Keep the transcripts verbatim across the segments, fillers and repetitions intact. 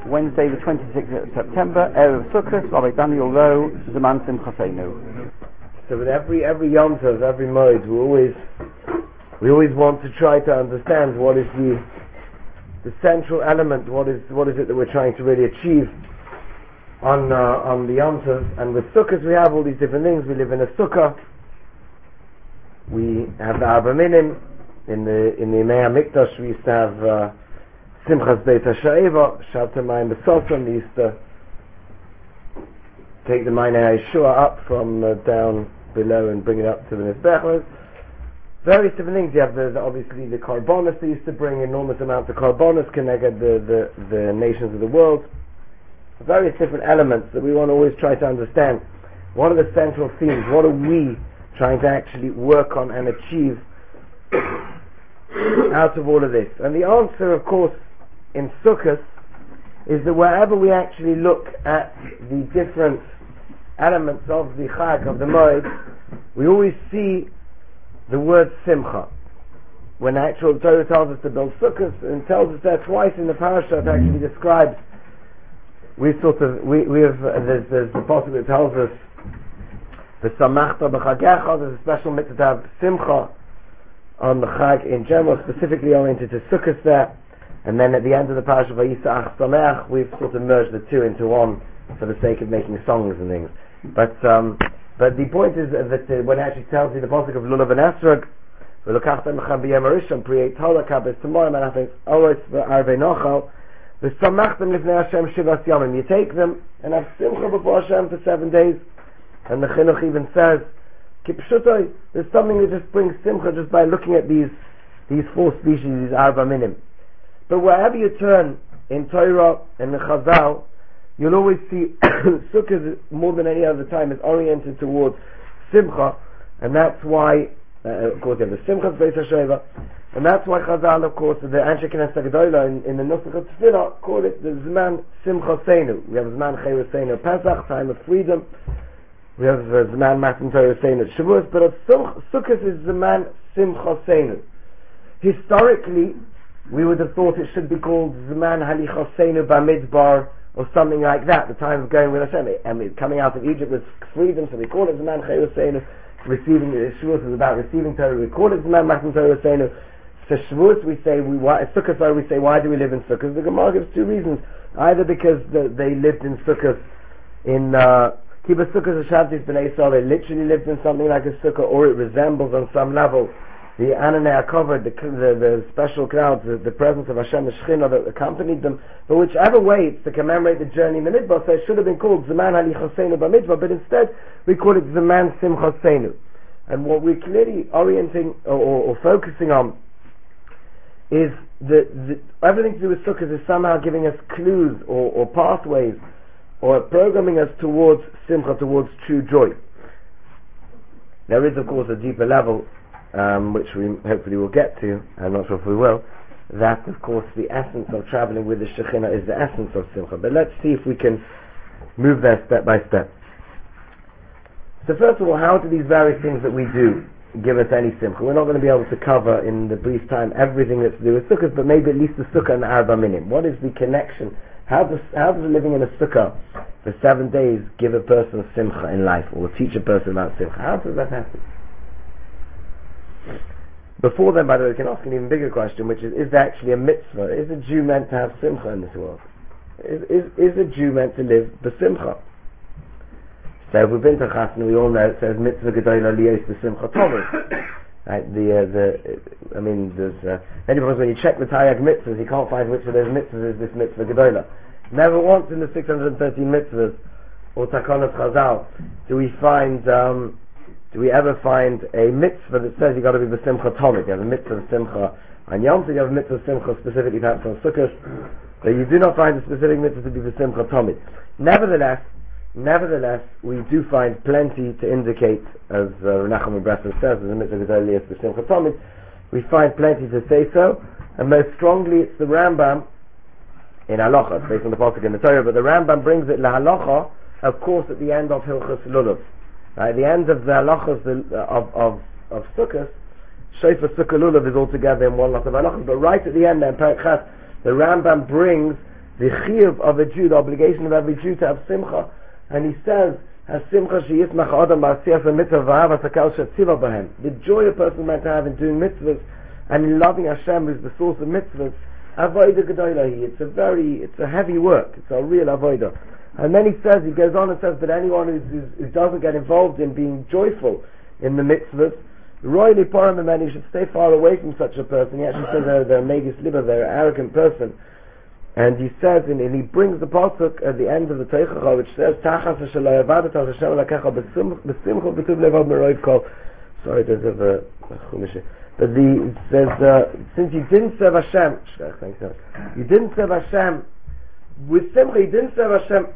Wednesday the twenty-sixth of September, Erev Sukkot, Rabbi Daniel Rowe, Zeman Simchaseinu. So with every every Yom Tov, every Moed, we always we always want to try to understand what is the the central element, what is what is it that we're trying to really achieve on uh, on the Yom Tov. And with Sukkot we have all these different things. We live in a Sukkah. We have the Arba Minim. In the in the Yemei HaMikdash we used to have uh, Simchas Beit HaSha'eva, Shabta Mayim B'Sotzon. They used to take the Ma'anei Yeshua up from uh, down below and bring it up to the Mizbech. Various different things. You have the, the obviously the Karbonos. They used to bring enormous amounts of Karbonos connected the, the the nations of the world. Various different elements that we want to always try to understand. What are the central themes? What are we trying to actually work on and achieve out of all of this? And the answer, of course, in Sukkot is that wherever we actually look at the different elements of the Chag, of the Moed, we always see the word Simcha. When actual Torah tells us to build Sukkot, and tells us there twice in the parasha, it actually describes, we sort of, we, we have, uh, there's, there's the passage that tells us, the Samachta b'Chagecha, there's a special mitzvah to have Simcha on the Chag in general, specifically oriented to Sukkot there. And then at the end of the parasha of Vayisa'ach Sameach, we've sort of merged the two into one for the sake of making songs and things. But um, but the point is that uh, when it actually tells you the pasuk of Lulav and Esrog, V'lokachtem Echem b'yom harishon Priyei Torah kabes tomorrow, and I think Oros v'arvei nochal, v'samachtem lifnei Hashem shivas yomim. You take them and have simcha before Hashem for seven days. And the Chinuch even says, Kipshutoi, there's something that just brings simcha just by looking at these these four species, these arba minim. But wherever you turn in Torah and in Chazal, you'll always see Sukkot more than any other time is oriented towards Simcha, and that's why, uh, of course, you have the Simchas Beis HaSheva, and that's why Chazal, of course, the Anshe Knesset Gedola in, in the Nusach of Tefillah call it the Zman Simchaseinu. We have Zman Chayruseinu Pesach, time of freedom. We have uh, Zman Matan Torah Seinu Shavuos, but Sukkot is Zman Simchaseinu. Historically, we would have thought it should be called Zman Halichoseinu Bamidbar or something like that. The time of going with Hashem, and coming out of Egypt was freedom, so we call it Zman Chayruseinu. Receiving Shavuos is about receiving Torah. We call it Zman Matan Torah Seinu. For Shavuos, we say we why Sukkot. So we say, why do we live in Sukkot? The Gemara gives two reasons: either because the, they lived in Sukkot in Kibbutz Sukkot Hashavtis B'nai Yisrael, they literally lived in something like a Sukkah, or it resembles on some level the Ananei covered, the, the, the special crowds, the, the presence of Hashem, the Shekhinah that accompanied them. But whichever way, it's to commemorate the journey in the Midbar, so it should have been called Zeman Halichoseinu B'Midbar, but instead we call it Zeman Simchaseinu. And what we're clearly orienting or, or, or focusing on is that everything to do with Sukkot is somehow giving us clues or, or pathways or programming us towards Simcha, towards true joy. There is, of course, a deeper level Um, which we hopefully will get to. I'm not sure if we will. That, of course, the essence of traveling with the Shekhinah is the essence of Simcha. But let's see if we can move there step by step. So first of all, how do these various things that we do give us any Simcha? We're not going to be able to cover in the brief time everything that's to do with Sukkot, but maybe at least the Sukkah and the Arba Minim. What is the connection? How does, how does living in a Sukkah for seven days give a person Simcha in life, or teach a person about Simcha? How does that happen? Before then, by the way, we can ask an even bigger question, which is, is there actually a mitzvah? Is a Jew meant to have Simcha in this world? Is, is, is a Jew meant to live b'Simcha? So if we've been to Chasna, we all know it says mitzvah gedola liyos b'Simcha Tovah. Right, the, uh, the, I mean, there's, uh, many times when you check the Taryag mitzvahs, you can't find which of those mitzvahs is this mitzvah gedola. Never once in the six hundred thirteen mitzvahs, or Takonot Chazal, do we find, um, do we ever find a mitzvah that says you've got to be b'Simcha Tomid? You have a mitzvah of Simcha on Yom Tov, you have a mitzvah of Simcha specifically perhaps on Sukkot, but you do not find a specific mitzvah to be b'Simcha Tomid. Nevertheless, nevertheless, we do find plenty to indicate, as uh, Menachem Bresler says, as a mitzvah gedola liyos b'Simcha Tomid, we find plenty to say so, and most strongly it's the Rambam in Halacha, it's based on the pasuk in the Torah, but the Rambam brings it la Halacha, of course, at the end of Hilchos Lulav. Right, at the end of the halachas the, uh, of of of Sukkot, Shofar Sukkah Lulav is all together in one lot of halachas. But right at the end, then Perek Chas, the Rambam brings the chiyuv of a Jew, the obligation of every Jew to have simcha, and he says, "Has simcha sheyismach adam ba'asiyas mitzvah v'ahavas hakal shetzivah b'hem." The joy a person is meant to have in doing mitzvahs and in loving Hashem, who's the source of mitzvahs. Avodah gedolah. It's a very, it's a heavy work. It's a real avodah. And then he says, he goes on and says that anyone who's, who's, who doesn't get involved in being joyful in the mitzvahs, royally param and he should stay far away from such a person. He actually says they're, they're megis liba, they're an arrogant person. And he says, and, and he brings the pasuk at the end of the Teichacha, which says, "Tachas shelo yavadat al Hashem lakecha b'simcha b'tuv levav meroiv kol." Sorry, there's a chumash. But the it says, uh, since you didn't serve Hashem, you didn't serve Hashem with simcha, you didn't serve Hashem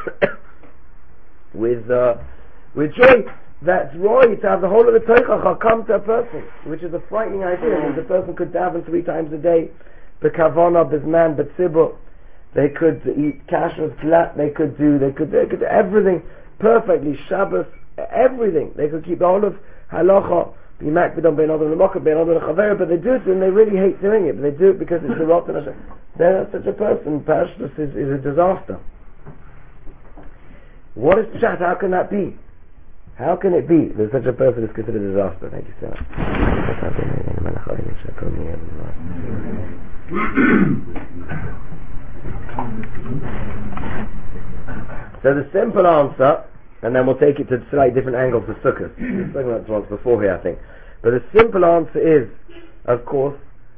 with uh, with joy. That's right, to have the whole of the Teichacha come to a person, which is a frightening idea. I mean, the person could daven three times a day, b'kavona, b'zman, b'tzibur. They could eat kashrus flat. They could do, they could, they could do everything perfectly. Shabbos, everything. They could keep the whole of halacha. Be makbidon bein adam l'mokah, bein adam l'chaver, but they do it and they really hate doing it. But they do it because it's a rotten Hashem. Then such a person, Pashtus, is, is a disaster. What is pshat? How can that be? How can it be that such a person is considered a disaster? Thank you so much. So the simple answer, and then we'll take it to slightly different angles of Sukkot. We've spoken about this once before here, I think. But the simple answer is, of course,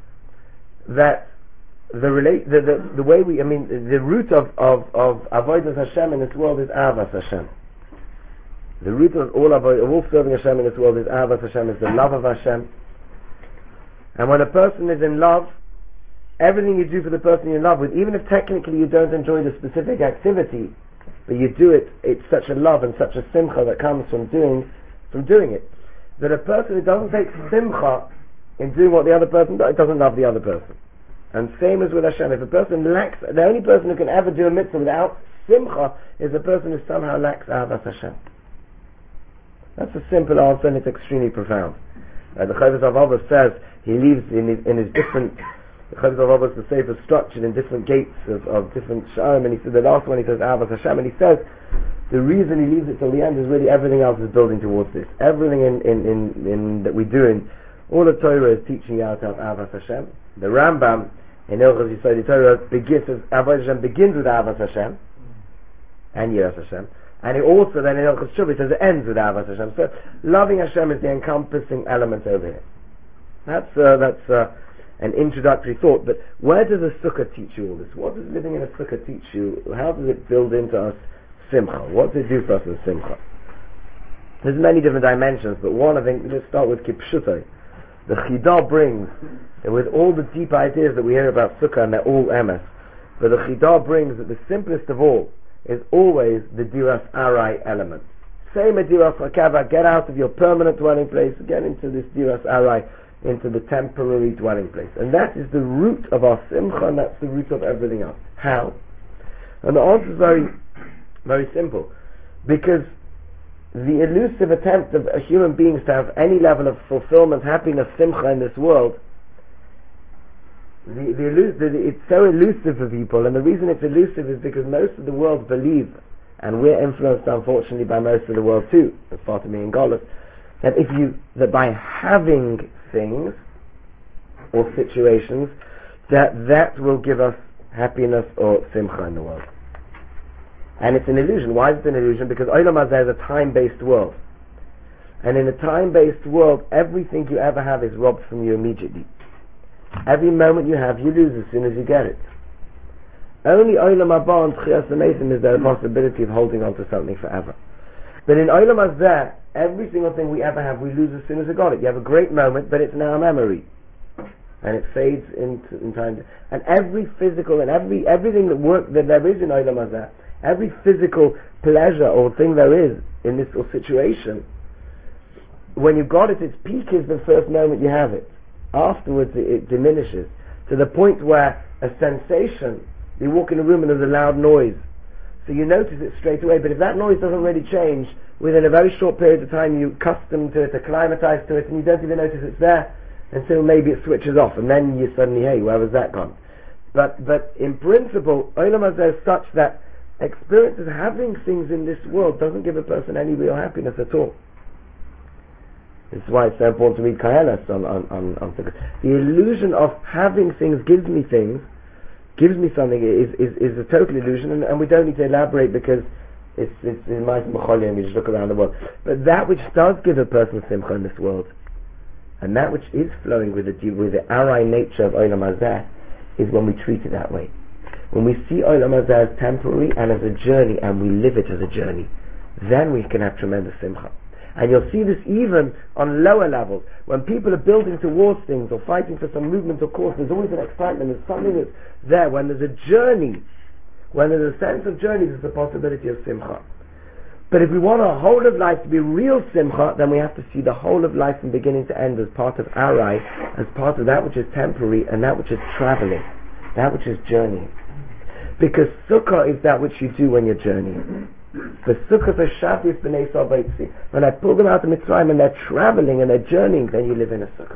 that the relate the, the, the way we, I mean, the root of of of avodas Hashem in this world is avas Hashem. The root of all of, of all serving Hashem in this world is avas Hashem, is the love of Hashem. And when a person is in love, everything you do for the person you're in love with, even if technically you don't enjoy the specific activity, but you do it, it's such a love and such a simcha that comes from doing from doing it, that a person who doesn't take simcha in doing what the other person does, doesn't love the other person. And same as with Hashem, if a person lacks, the only person who can ever do a mitzvah without simcha is a person who somehow lacks avas Hashem. That's a simple answer, and it's extremely profound. Uh, the Chovos HaLevavos says he leaves in his, in his different. The Chovos HaLevavos, the Sefer, structured in different gates of, of different sha'arim, and he said the last one he says avas Hashem, and he says the reason he leaves it till the end is really everything else is building towards this. Everything in in, in, in that we do in all the Torah is teaching you how to have avas Hashem. The Rambam in Hilchos Yesodei Torah begins avas Hashem begins with avas Hashem and yiras Hashem. And it also then in Hilchos Shuvah says it ends with avas Hashem. So loving Hashem is the encompassing element over here. That's uh, that's uh, an introductory thought. But where does a sukkah teach you all this? What does living in a sukkah teach you? How does it build into us simcha? What does it do for us in simcha? There's many different dimensions, but one I think, let's start with kipshutai. The Chidah brings, with all the deep ideas that we hear about sukkah, and they're all emes, but the Chidah brings that the simplest of all is always the diras arai element. Same as diras hakava, get out of your permanent dwelling place, get into this diras arai, into the temporary dwelling place. And that is the root of our simcha, and that's the root of everything else. How? And the answer is very, very simple. Because the elusive attempt of human beings to have any level of fulfillment, happiness, simcha in this world, The, the, the, the, it's so elusive for people, and the reason it's elusive is because most of the world believe, and we're influenced unfortunately by most of the world too, as far to me in Golos, that if you, that by having things or situations, that that will give us happiness or simcha in the world. And it's an illusion. Why is it an illusion? Because Olam Hazeh is a time-based world. And in a time-based world, everything you ever have is robbed from you immediately. Every moment you have, you lose as soon as you get it. Only Olam Haba and Tchias HaMesim is there a possibility of holding on to something forever. But in Olam Hazeh, every single thing we ever have, we lose as soon as we got it. You have a great moment, but it's now a memory. And it fades into, in time. And every physical and every everything that work that there is in Olam Hazeh, every physical pleasure or thing there is in this or situation, when you got it, its peak is the first moment you have it. Afterwards it, it diminishes to the point where a sensation, you walk in a room and there's a loud noise, so you notice it straight away, but if that noise doesn't really change, within a very short period of time you accustom to it, acclimatise to it, and you don't even notice it's there until maybe it switches off, and then you suddenly, hey, where was that gone? But but in principle, Olam Hazeh is such that experiences having things in this world doesn't give a person any real happiness at all. This is why it's so important to read Koheles on on on, on Sukkot. The illusion of having things gives me things, gives me something is is, is a total illusion, and, and we don't need to elaborate because it's it's in my Mecholim, we just look around the world. But that which does give a person simcha in this world, and that which is flowing with the with the arai nature of Olam Hazeh, is when we treat it that way. When we see Olam Hazeh as temporary and as a journey, and we live it as a journey, then we can have tremendous simcha. And you'll see this even on lower levels. When people are building towards things or fighting for some movement or cause, there's always an excitement, there's something that's there. When there's a journey, when there's a sense of journey, there's the possibility of simcha. But if we want our whole of life to be real simcha, then we have to see the whole of life from beginning to end as part of arai, as part of that which is temporary and that which is traveling, that which is journeying. Because sukkah is that which you do when you're journeying. The sukkah is shabbos b'nei Sabaitzi. When I pull them out of Mitzrayim and they're traveling and they're journeying, then you live in a sukkah.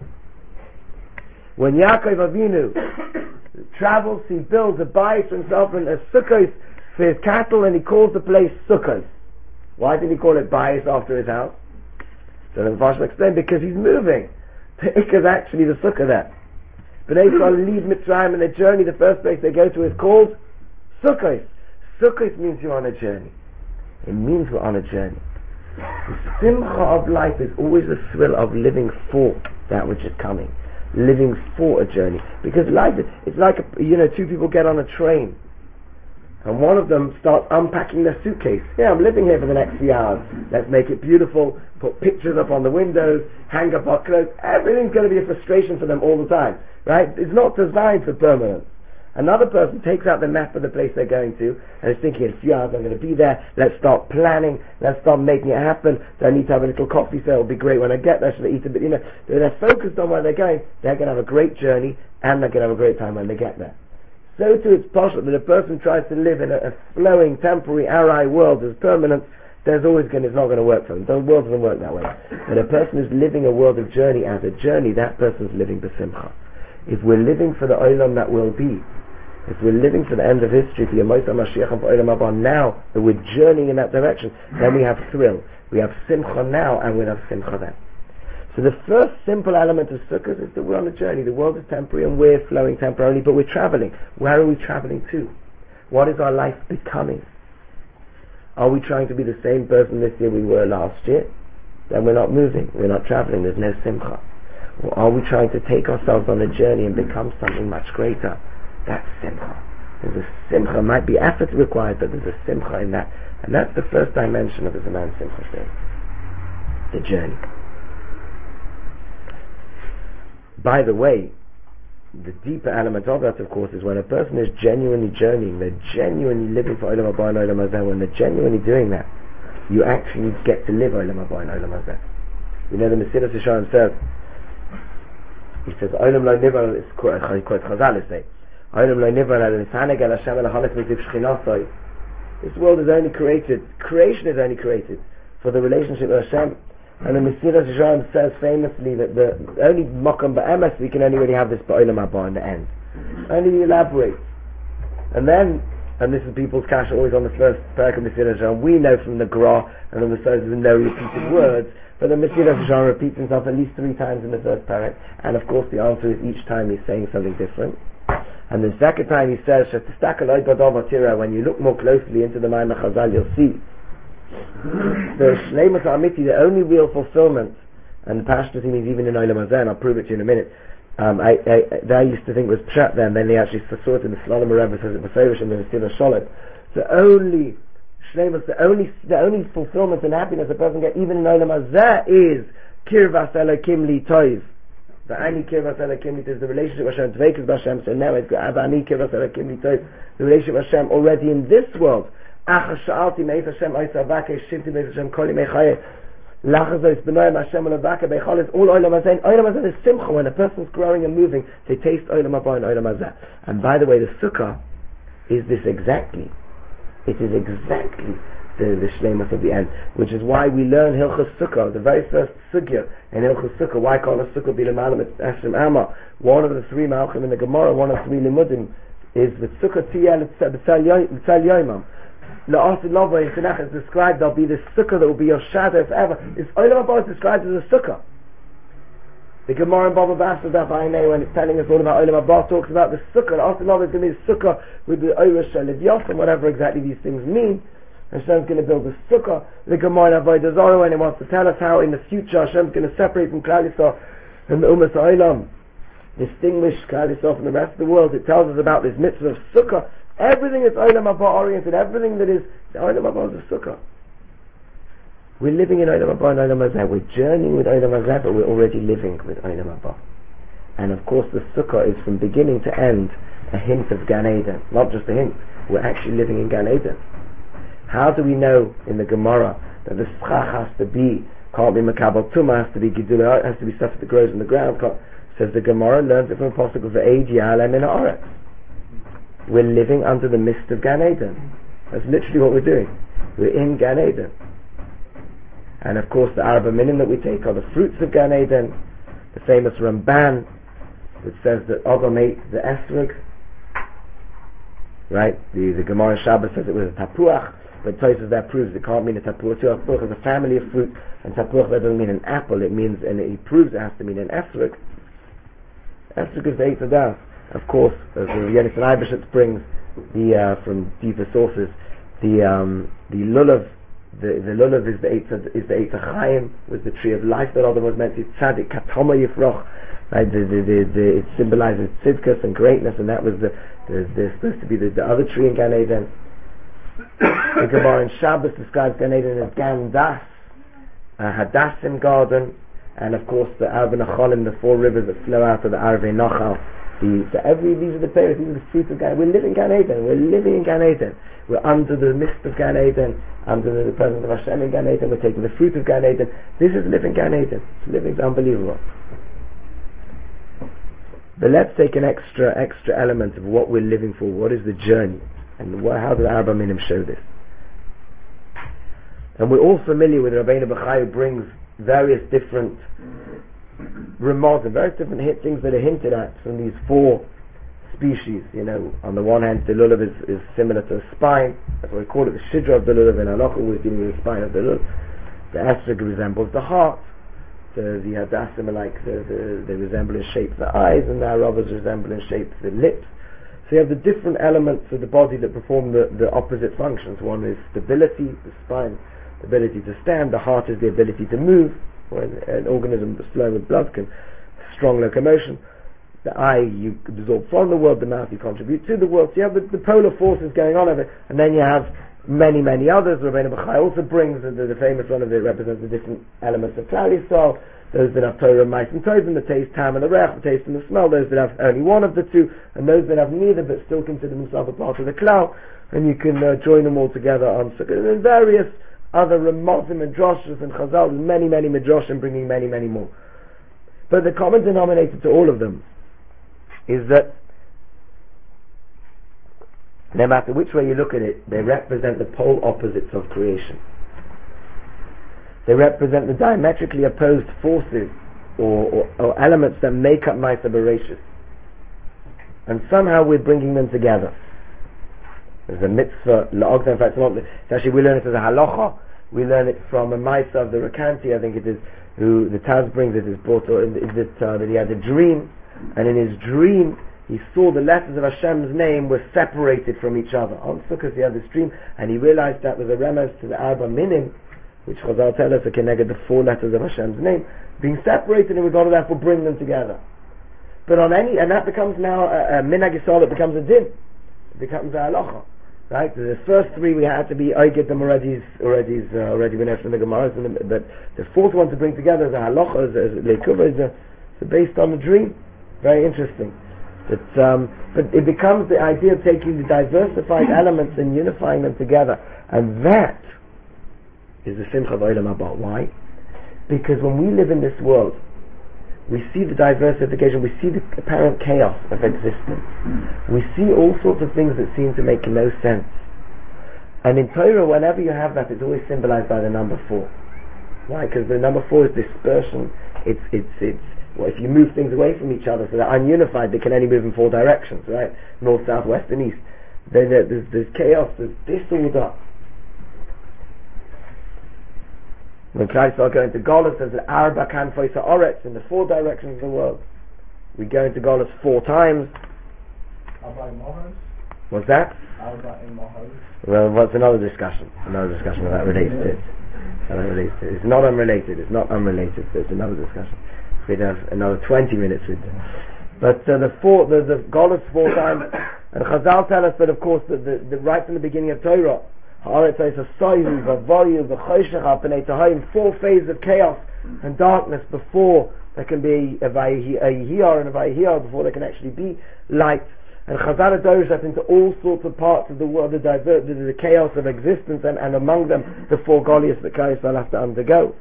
When Yaakov Avinu travels, he builds a bayis for himself and a sukkah for his cattle, and he calls the place sukkah. Why did he call it bayis after his house? So the Mepharshim explained, because he's moving. The ikka is actually the sukkah there. B'nai Yisrael leave Mitzrayim, and their journey, the first place they go to is called sukkah. Sukkot means you're on a journey. It means we're on a journey. The simcha of life is always the thrill of living for that which is coming, living for a journey. Because life, it's like a, you know, two people get on a train, and one of them starts unpacking their suitcase. Yeah, I'm living here for the next few hours. Let's make it beautiful. Put pictures up on the windows. Hang up our clothes. Everything's going to be a frustration for them all the time, right? It's not designed for permanence. Another person takes out the map of the place they're going to and is thinking, in a few hours I'm going to be there, let's start planning, let's start making it happen. Do I need to have a little coffee, so it'll be great when I get there, should I eat a bit, you know. They're focused on where they're going, they're going to have a great journey, and they're going to have a great time when they get there. So too it's possible that a person tries to live in a, a flowing, temporary, arai world as permanent, there's always going to, it's not going to work for them. The world doesn't work that way. But a person who's living a world of journey as a journey, that person's living b'simcha. If we're living for the olam that will be, if we're living for the end of history, for Yemot HaMashiach and for Olam Haba now, that we're journeying in that direction, then we have thrill. We have simcha now, and we'll have simcha then. So the first simple element of Sukkot is that we're on a journey. The world is temporary and we're flowing temporarily, but we're traveling. Where are we traveling to? What is our life becoming? Are we trying to be the same person this year we were last year? Then we're not moving, we're not traveling, there's no simcha. Or are we trying to take ourselves on a journey and become something much greater? That's simcha. There's a simcha. Might be effort required, but there's a simcha in that. And that's the first dimension of the Zaman Simcha thing. The journey. By the way, the deeper element of that, of course, is when a person is genuinely journeying, they're genuinely living for Olam Haba and Olam Hazeh. When they're genuinely doing that, you actually get to live Olam Haba and Olam Hazeh. You know, the Mesilas Yesharim says, he says, Olam lo nivar, it's quite Chazal is saying, this world is only created, creation is only created for the relationship with Hashem. And the Mesilas Yesharim says famously that the only Makam Ba'emes we can only really have this Ba'olam Haba in the end. Only elaborate. And then, and this is people's cash always on the first parak of Mesilas Yesharim, we know from the Gra and from the Sodas there's no repeated words, but the Mesilas Yesharim repeats himself at least three times in the first parak, and of course the answer is each time he's saying something different. And the second time he says, when you look more closely into the mind of Chazal, you'll see the Shleimus Amiti, the only real fulfillment, and the Pashtus means even in Olam Hazeh, and I'll prove it to you in a minute. Um, I, I, I used to think was Pshat then, then they actually saw it in the Shalom Rebbe says it was Mefarish and the Mesilas Sholem. The only Shleimus, the only, the only fulfillment and happiness a person gets even in Olam Hazeh is Kirvas Elokim Li Toiv. The Ani Kirvas Elokim Li Toiv is the relationship with Hashem, Tveikus B'Hashem, so now it's got Ani Kirvas Elokim Li Toiv, the relationship with Hashem already in this world. Ach Sha'alti Meis Hashem Oisa Vake Shivti Meis Hashem Koli Mechaye Lachazos B'Noyim Hashem Olavake Beichol is all Olam Hazeh. Olam Hazeh is Simcha. When a person's growing and moving, they taste Olam Haba and Olam Hazeh. And by the way, the Sukkah is this exactly. It is exactly the, the shleimus of the end, which is why we learn Hilchos Sukkah, the very first sugya in Hilchos Sukkah. Why can't a Sukkah be l'malam Esrim Amma? One of the three malchim in the Gemara, one of the three limudim, is the Sukkah Tiyah L'Tzal Yoimam. La'asid Lava in Tanakh is described, there'll be this Sukkah that will be your shadow forever. It's Olam Haba is described as a Sukkah. The Gemara in Baba Basra Daf Ainei, when it's telling us all about Olam Haba, talks about the Sukkah. La'asid Lava is going to be a Sukkah with the Oresh Levios and whatever exactly these things mean. Hashem's going to build a sukkah. The Gemara in Avodah Zarah, when it wants to tell us how in the future Hashem's going to separate from Klal Yisrael and the Ummah Ha'olam, distinguish Klal Yisrael from the rest of the world. It tells us about this mitzvah of sukkah. Everything is Olam Haba oriented. Everything that is the Olam Haba is a sukkah. We're living in Olam Haba and Olam Hazeh. We're journeying with Olam Hazeh, but we're already living with Olam Haba. And of course, the sukkah is from beginning to end a hint of Gan Eden. Not just a hint. We're actually living in Gan Eden. How do we know in the Gemara that the schach has to be, can't be makabel tumah, has to be gidula, has to be stuff that grows in the ground? Says the Gemara, learns it from a pasuk of the Eid Ya'alem in Haaretz. We're living under the mist of Gan Eden. That's literally what we're doing. We're in Gan Eden. And of course the Arba Minim that we take are the fruits of Gan Eden. The famous Ramban that says that Adam ate the esrog. Right? The, the Gemara Shabbos says it was a tapuach. But Tosfos that proves it can't mean a tapuach. Tapuach is a family of fruit, and tapuach that doesn't mean an apple. It means, and he proves it has to mean an esrog. Esrog is the Eitz Hadas. Of course, as the Yonasan Eibeshitz brings the uh, from deeper sources, the um, the lulav, the the lulav is the Eitz is the Eitz Chaim, was the tree of life that Adam was meant to tzaddik katoma yifroch. Right? The, the, the, the, it symbolizes tzidkus and greatness, and that was the, the, the supposed to be the, the other tree in Gan Eden. The Gemara in Shabbos describes Gan Eden as Gan Das, a Hadassim garden, and of course the Arba Nachalim, the four rivers that flow out of the Arve Nachal. The, so every, these are the players, these are the fruits of Gan Eden. We're living in Gan Eden, we're living in Gan Eden. We're under the mist of Gan Eden, under the presence of Hashem in Gan Eden, we're taking the fruit of Gan Eden. This is living Gan Eden. Living is unbelievable. But let's take an extra, extra element of what we're living for. What is the journey? And what, how do the Arba Minim show this? And we're all familiar with Rabbeinu Bechai, who brings various different remarks and various different hit, things that are hinted at from these four species. You know, on the one hand, the lulav is, is similar to a spine. That's why we call it the shidra of the lulav. In Halacha, we're dealing with the spine of the lulav. The esrog resembles the heart. The, the hadassim are like the, the, they resemble in shape the eyes, and the arabas resemble in shape the lips. So you have the different elements of the body that perform the, the opposite functions. One is stability, the spine, the ability to stand. The heart is the ability to move. When an organism flowing with blood can strong locomotion. The eye, you absorb from the world. The mouth, you contribute to the world. So you have the, the polar forces going on of it, and then you have many, many others. Rabbeinu Bechai also brings the, the, the famous one of it represents the different elements of Klal Yisrael. Those that have Torah, Mice and Tovim, the taste, Tam and the Rech, the taste and the smell. Those that have only one of the two, and those that have neither but still consider themselves a part of the Klal. And you can uh, join them all together on Sukkot. And various other Ramazim and Droshes and Chazal, many, many Midrashim bringing many, many more. But the common denominator to all of them is that no matter which way you look at it, they represent the pole opposites of creation. They represent the diametrically opposed forces or, or, or elements that make up Ma'aser Bereishis. And somehow we're bringing them together. There's a mitzvah, la'ogda, in fact, it's actually we learn it as a halacha. We learn it from a Ma'aser of the Rekanti, I think it is, who the Taz brings it, is brought, or is it, uh, that he had a dream, and in his dream, he saw the letters of Hashem's name were separated from each other. On Sukkot he had this dream, and he realized that was a remez to the Arba Minim, which Chazal tell us are connected the four letters of Hashem's name, being separated, and we've got to therefore bring them together. But on any, and that becomes now a, a minhag yisrael, it becomes a din, it becomes a halacha, right? The first three we had to be, I get them already, already, uh, already been from the Gemaras, but the fourth one to bring together is a halacha, is a leikuva, is, is based on a dream. Very interesting. But, um, but it becomes the idea of taking the diversified elements and unifying them together, and that is the simcha of Olam Haba. Why? Because when we live in this world, we see the diversification, we see the apparent chaos of existence. We see all sorts of things that seem to make no sense. And in Torah, whenever you have that, it's always symbolized by the number four. Why? Because the number four is dispersion. It's, it's, it's, well, if you move things away from each other so they're ununified, they can only move in four directions, right? North, south, west, and east. Then there's, there's chaos, there's disorder. When Christ are going to Golus, there's an Arba Kanfoisa Oretz in the four directions of the world. We go into Golus four times. What's that? Well, what's another discussion? Another discussion that relates to it. That relates to it. It's not unrelated. It's not unrelated. So it's another discussion. We'd have another twenty minutes with them. But uh, the four, the the Golus four times, and Chazal tell us that, of course, the, the, the right from the beginning of Torah, Haaretz says a soihu, v'voyu, v'choshecha, b'nei tahayim, four phases of chaos and darkness before there can be a vayihiyar and a vayihiyar, before there can actually be light. And Chazal adores us into all sorts of parts of the world, the, diver- the, the chaos of existence, and, and among them the four Goliaths that Klal Yisrael has to undergo.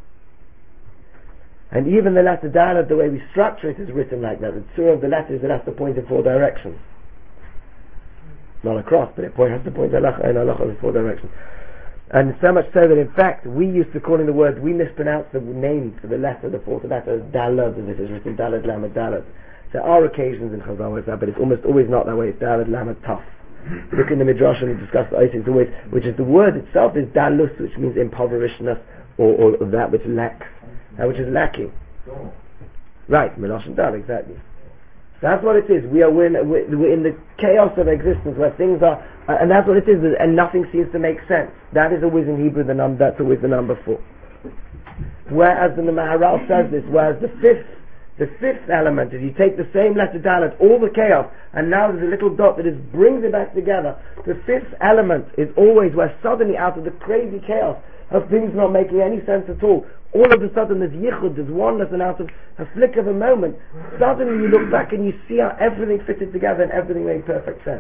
And even the letter Dalet, the way we structure it, is written like that. The tzur of the letter is it has to point in four directions. Not across, but it has to point in halacha in four directions. And so much so that in fact we used to call in the word, we mispronounce the name for the letter, the fourth letter, as Dalet, as it is written Dalet Lamed Dalet. There are occasions in Chazal where it's that, but it's almost always not that way. It's Dalet Lamed Taf. Look in the Midrash and we discuss the Oisik, always, which is the word itself is Dalus, which means impoverishedness, or, or that which lacks, that which is lacking. Right, Milosh and Dal, exactly. That's what it is. We are we're in, we're in the chaos of existence where things are, uh, and that's what it is, and nothing seems to make sense. That is always in Hebrew the number. That's always the number four. Whereas in the Maharal says this, whereas the fifth, the fifth element, if you take the same letter Dalet, all the chaos, and now there's a little dot that is brings it back together. The fifth element is always where suddenly, out of the crazy chaos of things not making any sense at all, all of a sudden there's yichud, there's oneness, and out of a flick of a moment, suddenly you look back and you see how everything fitted together and everything made perfect sense.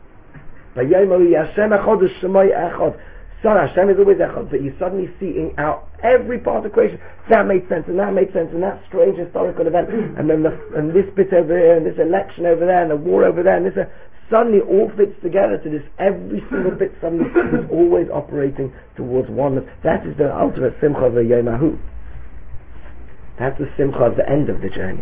Son, Hashem is always echad, but you suddenly see out every part of the equation, that made sense, and that made sense, and that strange historical event, and then the, and this bit over here, and this election over there, and the war over there, and this, uh, suddenly all fits together to this, every single bit suddenly is always operating towards oneness. That is the ultimate simcha of the Yom Hahu. That's the simcha of the end of the journey.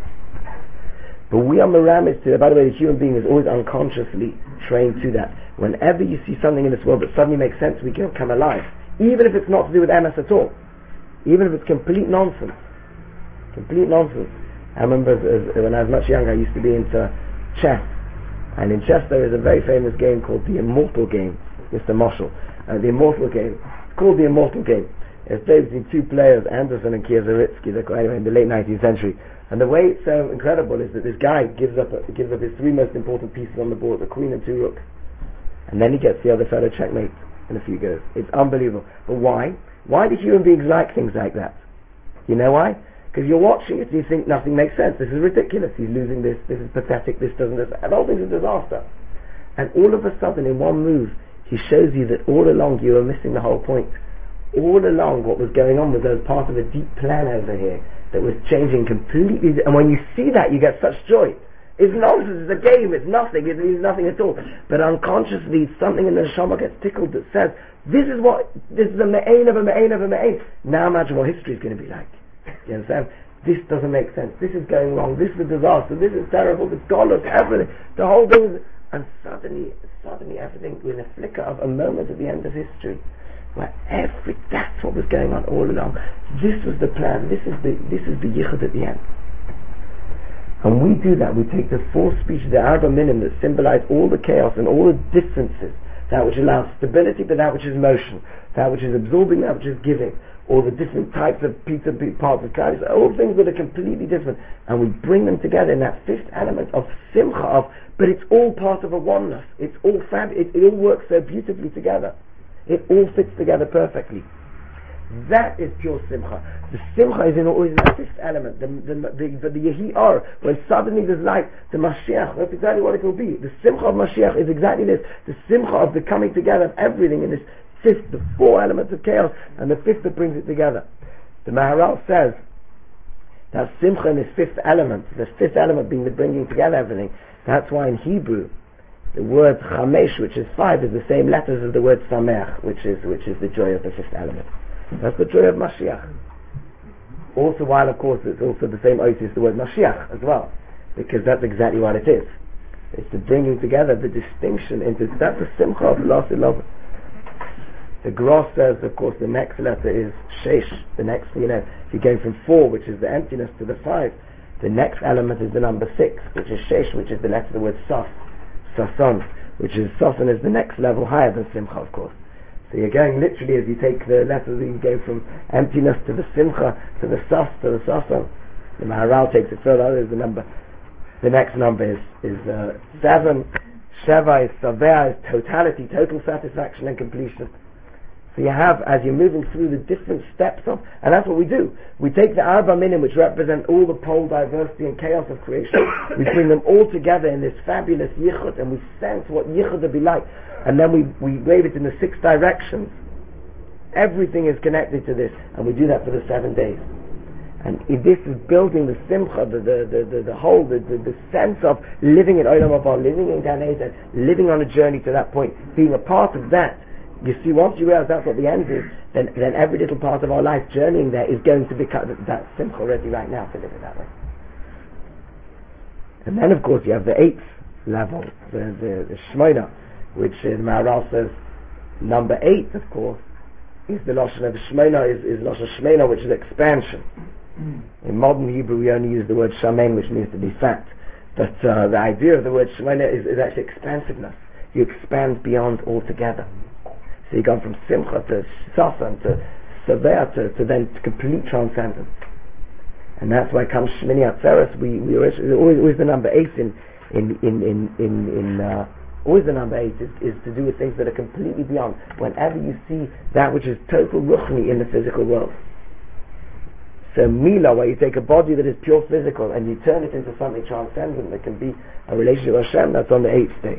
But we are meramis to, by the way, the human being is always unconsciously trained to that. Whenever you see something in this world that suddenly makes sense, we can come alive. Even if it's not to do with M S at all. Even if it's complete nonsense. Complete nonsense. I remember as, as, when I was much younger, I used to be into chess. And in chess there is a very famous game called the Immortal Game, Mister Moshel. Uh, the Immortal Game. It's called the Immortal Game. It's played between two players, Anderson and Kieseritsky, anyway, in the late nineteenth century. And the way it's so incredible is that this guy gives up a, gives up his three most important pieces on the board, the queen and two rooks. And then he gets the other fellow checkmate in a few goes. It's unbelievable. But why? Why do human beings like things like that? You know why? Because you're watching it and you think nothing makes sense. This is ridiculous. He's losing this. This is pathetic. This doesn't. This. And all things are a disaster. And all of a sudden, in one move, he shows you that all along you were missing the whole point. All along, what was going on was there was part of a deep plan over here that was changing completely. And when you see that, you get such joy. It's nonsense. It's a game. It's nothing. It means nothing at all. But unconsciously, something in the neshama gets tickled that says, "This is what. This is a me'ain of a me'ain of a me'ain." Now imagine what history is going to be like. You understand? This doesn't make sense. This is going wrong. This is a disaster. This is terrible. The scholars, everything, the whole thing, and suddenly, suddenly, everything in a flicker of a moment at the end of history, where every that's what was going on all along. This was the plan. This is the this is the yichud at the end. And we do that. We take the four speeches, the Arba Minim, that symbolize all the chaos and all the differences, that which allows stability, but that which is motion, that which is absorbing, that which is giving. All the different types of pizza parts of Klal, all things that are completely different, and we bring them together in that fifth element of simcha, of, but it's all part of a oneness. It's all fab. It, it all works so beautifully together. It all fits together perfectly. That is pure simcha. The simcha is in always in the fifth element, the the the, the, the yehi ar, when suddenly there's light, the Mashiach. That's exactly what it will be. The simcha of Mashiach is exactly this: the simcha of the coming together of everything in this fifth, the four elements of chaos, and the fifth that brings it together. The Maharal says that simcha in this fifth element, the fifth element being the bringing together everything. That's why in Hebrew, the word chamesh, which is five, is the same letters as the word sameach, which is which is the joy of the fifth element. That's the joy of Mashiach. Also, while of course it's also the same oath as the word Mashiach as well, because that's exactly what it is. It's the bringing together the distinction into, that's the simcha of Lassi Love. The Gross says, of course, the next letter is Shesh. The next, you know, if you're going from four, which is the emptiness, to the five, the next element is the number six, which is Shesh, which is the letter of the word Saf, Sason, which is Sason is the next level higher than Simcha, of course. So you're going literally, as you take the letters, you go from emptiness to the Simcha, to the Saf, to the Sason. The Maharal takes it further. There's the number. The next number is is uh, seven. Sheva is Saveh, is totality, total satisfaction and completion. So you have, as you're moving through the different steps of, and that's what we do. We take the Arba Minim, which represent all the pole diversity and chaos of creation. We bring them all together in this fabulous Yichud, and we sense what Yichud will be like. And then we, we wave it in the six directions. Everything is connected to this, and we do that for the seven days. And if this is building the simcha, the the the, the, the whole, the, the, the sense of living in Olam Haba, living in Gan Eden, living on a journey to that point, being a part of that. You see, once you realize that's what the end is, then then every little part of our life journeying there is going to become that simcha already right now, to live it that way. And then of course you have the eighth level, the the, the Shmoina, which uh, Maharal says number eight, of course, is the Lashon of Shmoina, is, is Lashon Shmeina, which is expansion. In modern Hebrew we only use the word shamen, which means to be fat. But uh, the idea of the word Shemona is, is actually expansiveness. You expand beyond altogether. So you go from Simcha to Sasan to Saveh to, to then to complete transcendence. And that's why comes Shmini Atzeres, we, we always, always, always the number eight in, in, in, in, in, in uh, always the number eight is, is to do with things that are completely beyond. Whenever you see that which is total ruchni in the physical world. So Mila, where you take a body that is pure physical and you turn it into something transcendent that can be a relationship with Hashem, that's on the eighth day.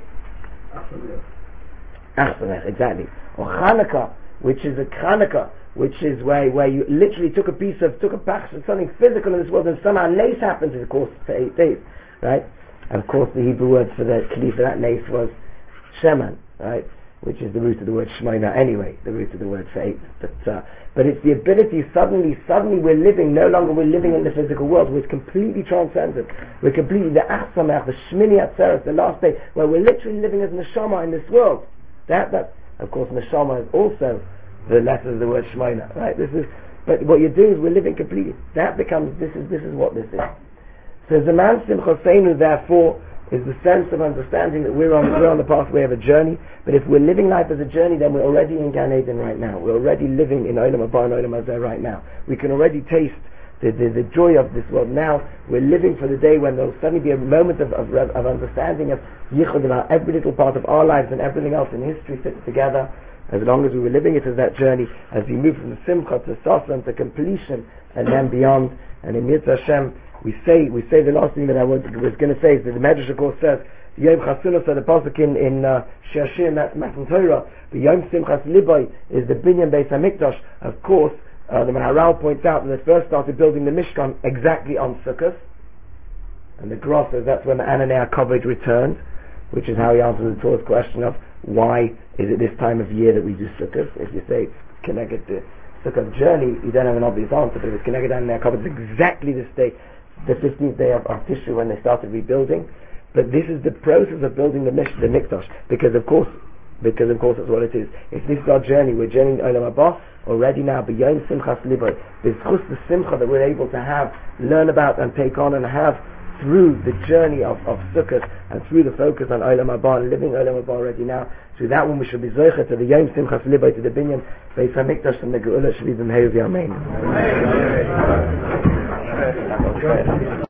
Achsanech, exactly. Or Chanukah, which is a Chanukah, which is where where you literally took a piece of, took a patch of something physical in this world, and somehow nace happens in the course for eight days, right? And of course the Hebrew word for the kli for that nace was Sheman, right? Which is the root of the word Shmoina anyway, the root of the word for eight. But, uh, but it's the ability, suddenly, suddenly we're living, no longer we're living in the physical world, we're completely transcendent. We're completely the Achsamach, the Shmini Atzeres, the last day, where we're literally living as Neshama in this world. That, that, of course, Neshama is also the letter of the word Shmoina, right? This is, but what you're doing is we're living completely. That becomes, this is, this is what this is. So Zaman Simchoseinu, therefore, is the sense of understanding that we're on we're on the pathway of a journey. But if we're living life as a journey, then we're already in Gan Eden right now. We're already living in Olam Haba and Olam Hazeh right now. We can already taste the, the, the joy of this world now. We're living for the day when there'll suddenly be a moment of, of, of understanding of Yichud, about every little part of our lives and everything else in history fits together. As long as we were living it as that journey, as we move from the Simcha to Sasan to completion and then beyond. And in Mitzvah Hashem, we say we say the last thing that I was, was going to say is that the Medrash of course says Yom Chasulah, so the pasuk in in uh, Shir Hashirim, that's Matan Torah. The Yom Simchas Liboy is the Binyan Beis Hamikdash. Of course, uh, the Maharal points out that they first started building the Mishkan exactly on Sukkot, and the Gross says that's when the Ananei HaKavod returned, which is how he answers the Torah's question of why is it this time of year that we do Sukkot. If you say it's connected to Sukkot journey, you don't have an obvious answer, but if it's connected to Ananei HaKavod, it's exactly this day, the fifteenth day of, of Tishrei, when they started rebuilding. But this is the process of building the Mish, the Mikdash, because of course, because of course that's what it is. If this is our journey, we're journeying Olam Haba already now, beyond Simchas Liboy. There's just the Simcha that we're able to have, learn about and take on and have through the journey of, of Sukkot and through the focus on Olam Haba and living Olam Haba already now. Through that one we should be Zocher to the Yom Simchas Liboy, to the Binyan Beis Hamikdash and the Geula Shli B'Mehei V'Yamein.